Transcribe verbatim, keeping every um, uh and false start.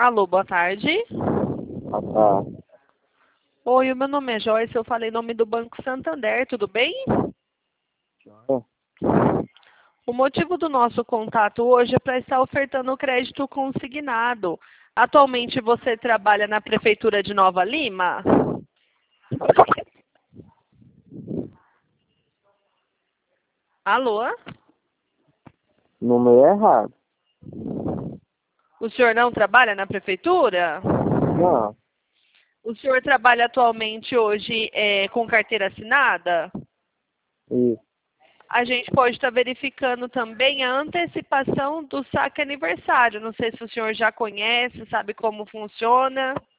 Alô, boa tarde. Ah, tá. Oi, o meu nome é Joyce, eu falei em nome do Banco Santander, tudo bem? Joia. O motivo do nosso contato hoje é para estar ofertando crédito consignado. Atualmente você trabalha na Prefeitura de Nova Lima? Alô? Número errado. O senhor não trabalha na Prefeitura? Não. O senhor trabalha atualmente hoje é, com carteira assinada? Isso. A gente pode estar verificando também a antecipação do saque aniversário. Não sei se o senhor já conhece, sabe como funciona.